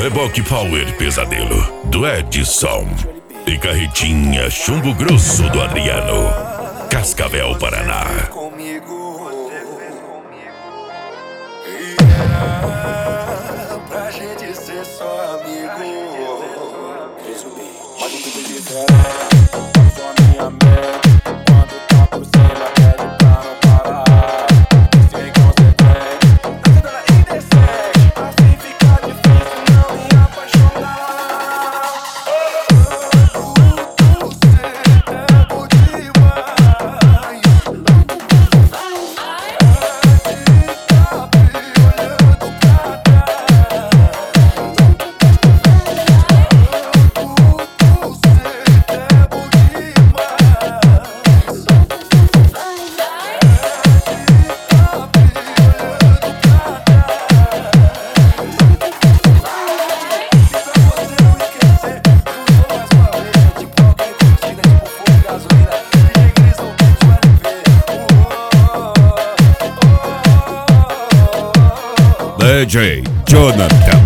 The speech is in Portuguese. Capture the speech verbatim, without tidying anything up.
Reboque Power Pesadelo, do Edson. E carretinha Chumbo Grosso do Adriano, Cascavel, Paraná. Pra gente ser só amigo. Pode tudo diferente. Só minha mente. Quando tá por cima, pede pra não parar. Sei que você tem. Na vida ela indecente. Assim fica difícil não me apaixonar. D J Jonathan.